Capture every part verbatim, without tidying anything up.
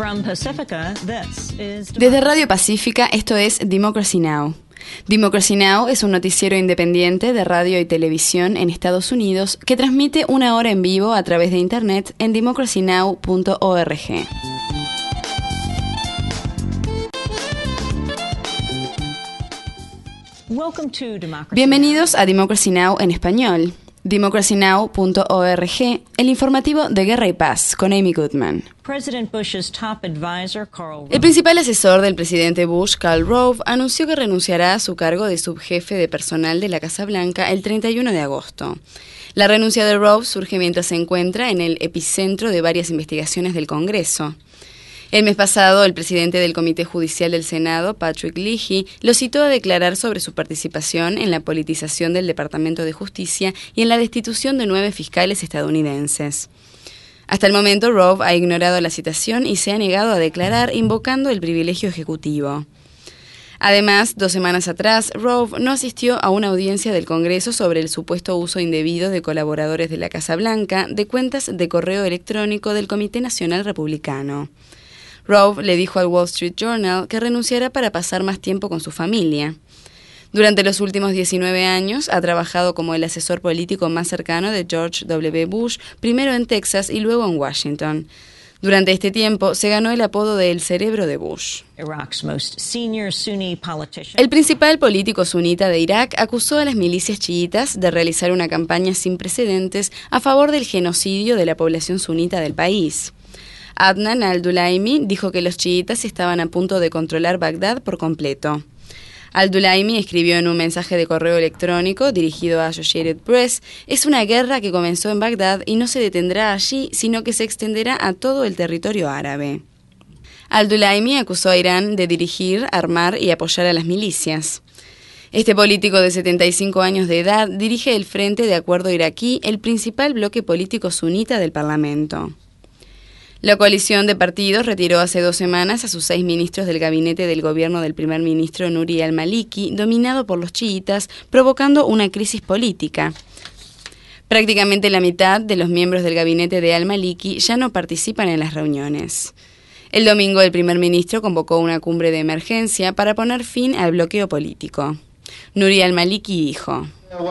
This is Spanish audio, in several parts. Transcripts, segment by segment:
Desde Radio Pacífica, esto es Democracy Now! Democracy Now! Es un noticiero independiente de radio y televisión en Estados Unidos que transmite una hora en vivo a través de internet en democracy now punto org. Bienvenidos a Democracy Now! En español. democracy now punto org, el informativo de Guerra y Paz, con Amy Goodman. El principal asesor del presidente Bush, Karl Rove, anunció que renunciará a su cargo de subjefe de personal de la Casa Blanca el treinta y uno de agosto. La renuncia de Rove surge mientras se encuentra en el epicentro de varias investigaciones del Congreso. El mes pasado, el presidente del Comité Judicial del Senado, Patrick Leahy, lo citó a declarar sobre su participación en la politización del Departamento de Justicia y en la destitución de nueve fiscales estadounidenses. Hasta el momento, Rove ha ignorado la citación y se ha negado a declarar, invocando el privilegio ejecutivo. Además, dos semanas atrás, Rove no asistió a una audiencia del Congreso sobre el supuesto uso indebido de colaboradores de la Casa Blanca de cuentas de correo electrónico del Comité Nacional Republicano. Rove le dijo al Wall Street Journal que renunciará para pasar más tiempo con su familia. Durante los últimos diecinueve años ha trabajado como el asesor político más cercano de George W. Bush, primero en Texas y luego en Washington. Durante este tiempo se ganó el apodo de El Cerebro de Bush. El principal político sunita de Irak acusó a las milicias chiitas de realizar una campaña sin precedentes a favor del genocidio de la población sunita del país. Adnan al-Dulaimi dijo que los chiitas estaban a punto de controlar Bagdad por completo. Al-Dulaimi escribió en un mensaje de correo electrónico dirigido a Associated Press: "Es una guerra que comenzó en Bagdad y no se detendrá allí, sino que se extenderá a todo el territorio árabe". Al-Dulaimi acusó a Irán de dirigir, armar y apoyar a las milicias. Este político de setenta y cinco años de edad dirige el Frente de Acuerdo Iraquí, el principal bloque político sunita del Parlamento. La coalición de partidos retiró hace dos semanas a sus seis ministros del gabinete del gobierno del primer ministro Nuri al-Maliki, dominado por los chiitas, provocando una crisis política. Prácticamente la mitad de los miembros del gabinete de al-Maliki ya no participan en las reuniones. El domingo, el primer ministro convocó una cumbre de emergencia para poner fin al bloqueo político. Nuri al-Maliki dijo: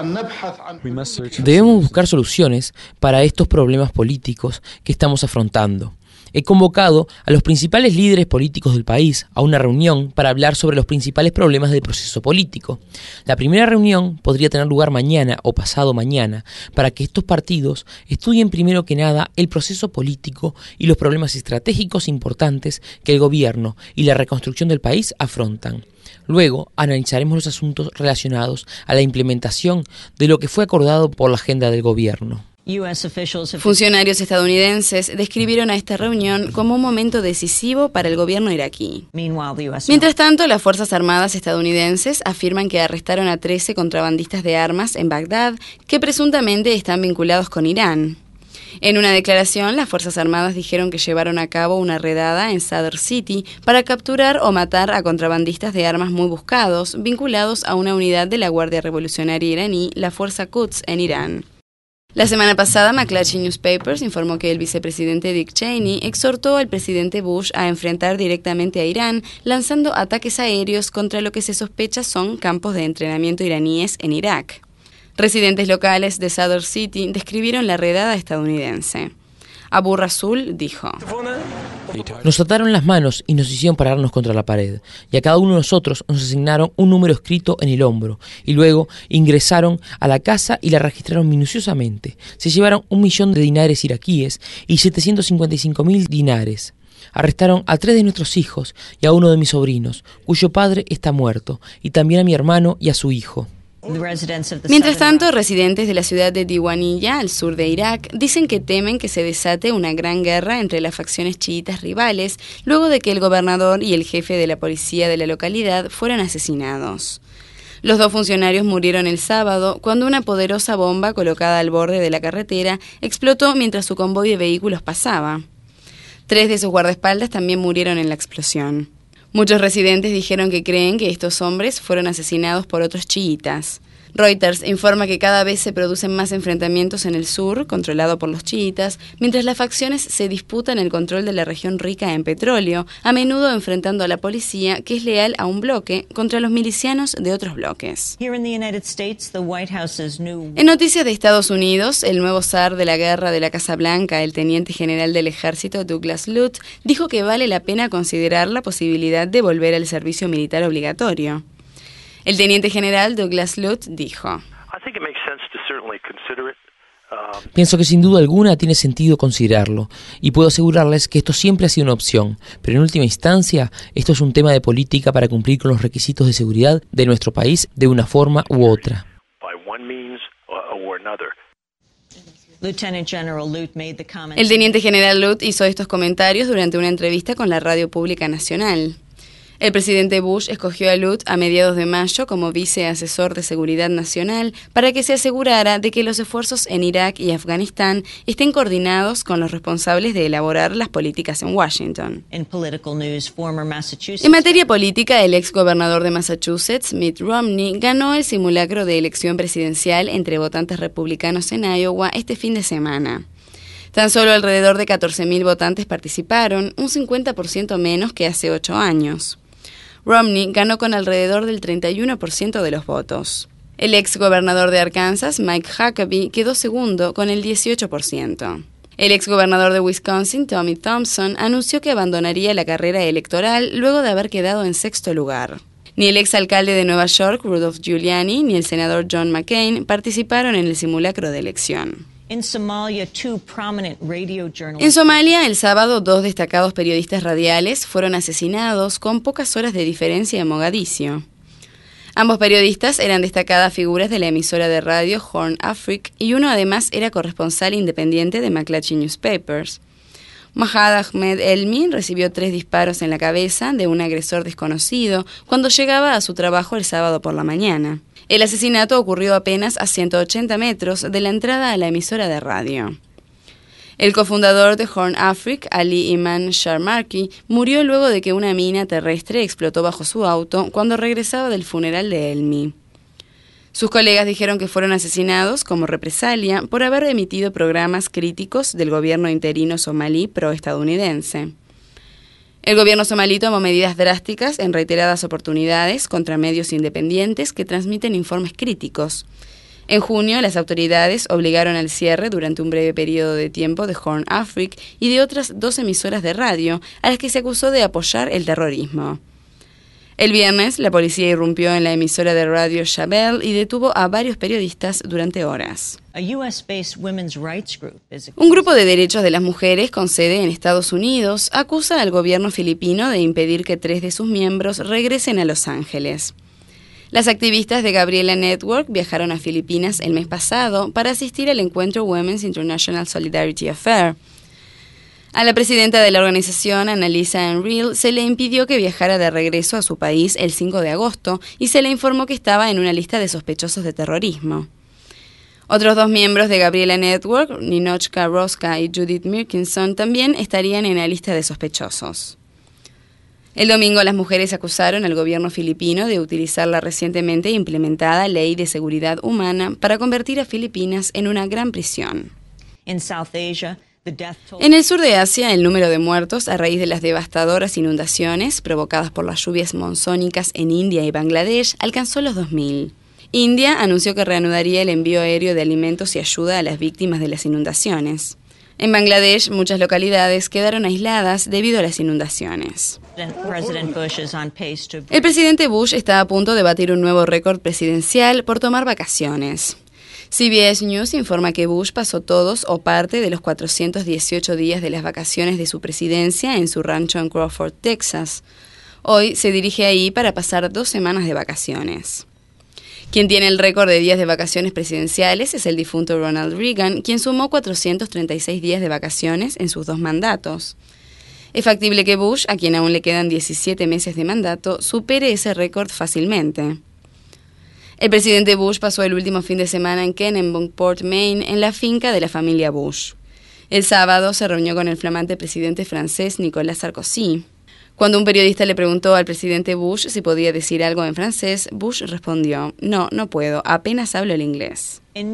"Debemos buscar soluciones para estos problemas políticos que estamos afrontando. He convocado a los principales líderes políticos del país a una reunión para hablar sobre los principales problemas del proceso político. La primera reunión podría tener lugar mañana o pasado mañana para que estos partidos estudien primero que nada el proceso político y los problemas estratégicos importantes que el gobierno y la reconstrucción del país afrontan. Luego analizaremos los asuntos relacionados a la implementación de lo que fue acordado por la agenda del gobierno". Funcionarios estadounidenses describieron a esta reunión como un momento decisivo para el gobierno iraquí. Mientras tanto, las Fuerzas Armadas estadounidenses afirman que arrestaron a trece contrabandistas de armas en Bagdad que presuntamente están vinculados con Irán. En una declaración, las Fuerzas Armadas dijeron que llevaron a cabo una redada en Sadr City para capturar o matar a contrabandistas de armas muy buscados, vinculados a una unidad de la Guardia Revolucionaria iraní, la Fuerza Quds, en Irán. La semana pasada, McClatchy Newspapers informó que el vicepresidente Dick Cheney exhortó al presidente Bush a enfrentar directamente a Irán, lanzando ataques aéreos contra lo que se sospecha son campos de entrenamiento iraníes en Irak. Residentes locales de Sadr City describieron la redada estadounidense. Abu Rasul dijo: "Nos ataron las manos y nos hicieron pararnos contra la pared, y a cada uno de nosotros nos asignaron un número escrito en el hombro, y luego ingresaron a la casa y la registraron minuciosamente. Se llevaron un millón de dinares iraquíes y setecientos cincuenta y cinco mil dinares. Arrestaron a tres de nuestros hijos y a uno de mis sobrinos, cuyo padre está muerto, y también a mi hermano y a su hijo". Mientras tanto, residentes de la ciudad de Diwaniyah, al sur de Irak, dicen que temen que se desate una gran guerra entre las facciones chiitas rivales luego de que el gobernador y el jefe de la policía de la localidad fueran asesinados. Los dos funcionarios murieron el sábado cuando una poderosa bomba colocada al borde de la carretera explotó mientras su convoy de vehículos pasaba. Tres de sus guardaespaldas también murieron en la explosión. Muchos residentes dijeron que creen que estos hombres fueron asesinados por otros chiitas. Reuters informa que cada vez se producen más enfrentamientos en el sur, controlado por los chiitas, mientras las facciones se disputan el control de la región rica en petróleo, a menudo enfrentando a la policía, que es leal a un bloque, contra los milicianos de otros bloques. En noticias de Estados Unidos, el nuevo zar de la guerra de la Casa Blanca, el teniente general del ejército Douglas Lute, dijo que vale la pena considerar la posibilidad de volver al servicio militar obligatorio. El teniente general Douglas Lute dijo: Pienso que sin duda alguna tiene sentido considerarlo, y puedo asegurarles que esto siempre ha sido una opción, pero en última instancia, esto es un tema de política para cumplir con los requisitos de seguridad de nuestro país de una forma u otra. El teniente general Lute hizo estos comentarios durante una entrevista con la Radio Pública Nacional. El presidente Bush escogió a Lute a mediados de mayo como viceasesor de Seguridad Nacional para que se asegurara de que los esfuerzos en Irak y Afganistán estén coordinados con los responsables de elaborar las políticas en Washington. En materia política, el ex gobernador de Massachusetts, Mitt Romney, ganó el simulacro de elección presidencial entre votantes republicanos en Iowa este fin de semana. Tan solo alrededor de catorce mil votantes participaron, un cincuenta por ciento menos que hace ocho años. Romney ganó con alrededor del treinta y uno por ciento de los votos. El ex gobernador de Arkansas, Mike Huckabee, quedó segundo con el dieciocho por ciento. El ex gobernador de Wisconsin, Tommy Thompson, anunció que abandonaría la carrera electoral luego de haber quedado en sexto lugar. Ni el ex alcalde de Nueva York, Rudolph Giuliani, ni el senador John McCain participaron en el simulacro de elección. En Somalia, el sábado, dos destacados periodistas radiales fueron asesinados con pocas horas de diferencia en Mogadiscio. Ambos periodistas eran destacadas figuras de la emisora de radio Horn Africa y uno además era corresponsal independiente de McClatchy Newspapers. Mahad Ahmed Elmi recibió tres disparos en la cabeza de un agresor desconocido cuando llegaba a su trabajo el sábado por la mañana. El asesinato ocurrió apenas a ciento ochenta metros de la entrada a la emisora de radio. El cofundador de Horn Africa, Ali Iman Sharmarki, murió luego de que una mina terrestre explotó bajo su auto cuando regresaba del funeral de Elmi. Sus colegas dijeron que fueron asesinados como represalia por haber emitido programas críticos del gobierno interino somalí pro-estadounidense. El gobierno somalí tomó medidas drásticas en reiteradas oportunidades contra medios independientes que transmiten informes críticos. En junio, las autoridades obligaron al cierre durante un breve periodo de tiempo de Horn Africa y de otras dos emisoras de radio a las que se acusó de apoyar el terrorismo. El viernes, la policía irrumpió en la emisora de radio Shabelle y detuvo a varios periodistas durante horas. Un grupo de derechos de las mujeres con sede en Estados Unidos acusa al gobierno filipino de impedir que tres de sus miembros regresen a Los Ángeles. Las activistas de Gabriela Network viajaron a Filipinas el mes pasado para asistir al encuentro Women's International Solidarity Affair. A la presidenta de la organización, Annalisa Enrile, se le impidió que viajara de regreso a su país el cinco de agosto y se le informó que estaba en una lista de sospechosos de terrorismo. Otros dos miembros de Gabriela Network, Ninochka Roska y Judith Mirkinson, también estarían en la lista de sospechosos. El domingo, las mujeres acusaron al gobierno filipino de utilizar la recientemente implementada Ley de Seguridad Humana para convertir a Filipinas en una gran prisión. En South Asia, En el sur de Asia, el número de muertos a raíz de las devastadoras inundaciones provocadas por las lluvias monzónicas en India y Bangladesh alcanzó los dos mil. India anunció que reanudaría el envío aéreo de alimentos y ayuda a las víctimas de las inundaciones. En Bangladesh, muchas localidades quedaron aisladas debido a las inundaciones. El presidente Bush está a punto de batir un nuevo récord presidencial por tomar vacaciones. C B S News informa que Bush pasó todos o parte de los cuatrocientos dieciocho días de las vacaciones de su presidencia en su rancho en Crawford, Texas. Hoy se dirige ahí para pasar dos semanas de vacaciones. Quien tiene el récord de días de vacaciones presidenciales es el difunto Ronald Reagan, quien sumó cuatrocientos treinta y seis días de vacaciones en sus dos mandatos. Es factible que Bush, a quien aún le quedan diecisiete meses de mandato, supere ese récord fácilmente. El presidente Bush pasó el último fin de semana en Kennebunkport, Maine, en la finca de la familia Bush. El sábado se reunió con el flamante presidente francés Nicolas Sarkozy. Cuando un periodista le preguntó al presidente Bush si podía decir algo en francés, Bush respondió, no, no puedo, apenas hablo el inglés. En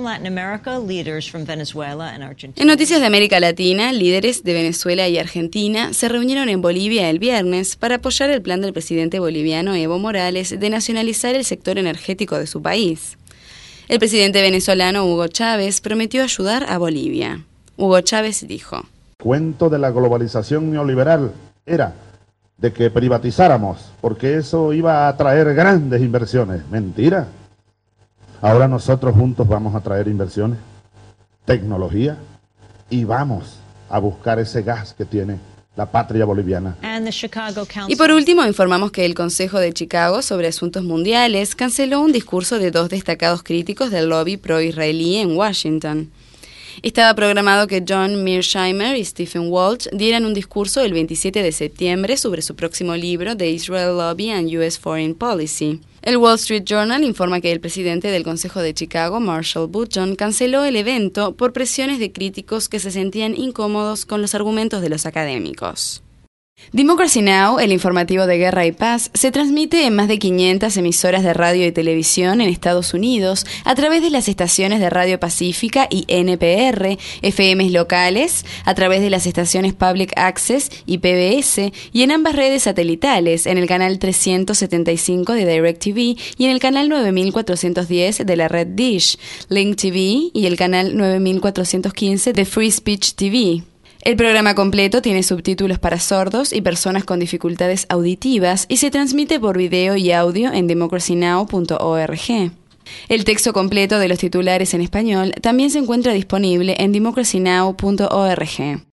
noticias de América Latina, líderes de Venezuela y Argentina se reunieron en Bolivia el viernes para apoyar el plan del presidente boliviano Evo Morales de nacionalizar el sector energético de su país. El presidente venezolano Hugo Chávez prometió ayudar a Bolivia. Hugo Chávez dijo: El cuento de la globalización neoliberal era de que privatizáramos, porque eso iba a atraer grandes inversiones. Mentira. Ahora nosotros juntos vamos a traer inversiones, tecnología, y vamos a buscar ese gas que tiene la patria boliviana. Y por último, informamos que el Consejo de Chicago sobre Asuntos Mundiales canceló un discurso de dos destacados críticos del lobby pro-israelí en Washington. Estaba programado que John Mearsheimer y Stephen Walsh dieran un discurso el veintisiete de septiembre sobre su próximo libro, The Israel Lobby and U S Foreign Policy. El Wall Street Journal informa que el presidente del Consejo de Chicago, Marshall Button, canceló el evento por presiones de críticos que se sentían incómodos con los argumentos de los académicos. Democracy Now!, el informativo de Guerra y Paz, se transmite en más de quinientas emisoras de radio y televisión en Estados Unidos a través de las estaciones de Radio Pacífica y N P R, F Ms locales, a través de las estaciones Public Access y P B S, y en ambas redes satelitales, en el canal trescientos setenta y cinco de DirecTV y en el canal nueve mil cuatrocientos diez de la red Dish, Link T V y el canal nueve mil cuatrocientos quince de Free Speech T V. El programa completo tiene subtítulos para sordos y personas con dificultades auditivas y se transmite por video y audio en democracy now punto org. El texto completo de los titulares en español también se encuentra disponible en democracy now punto org.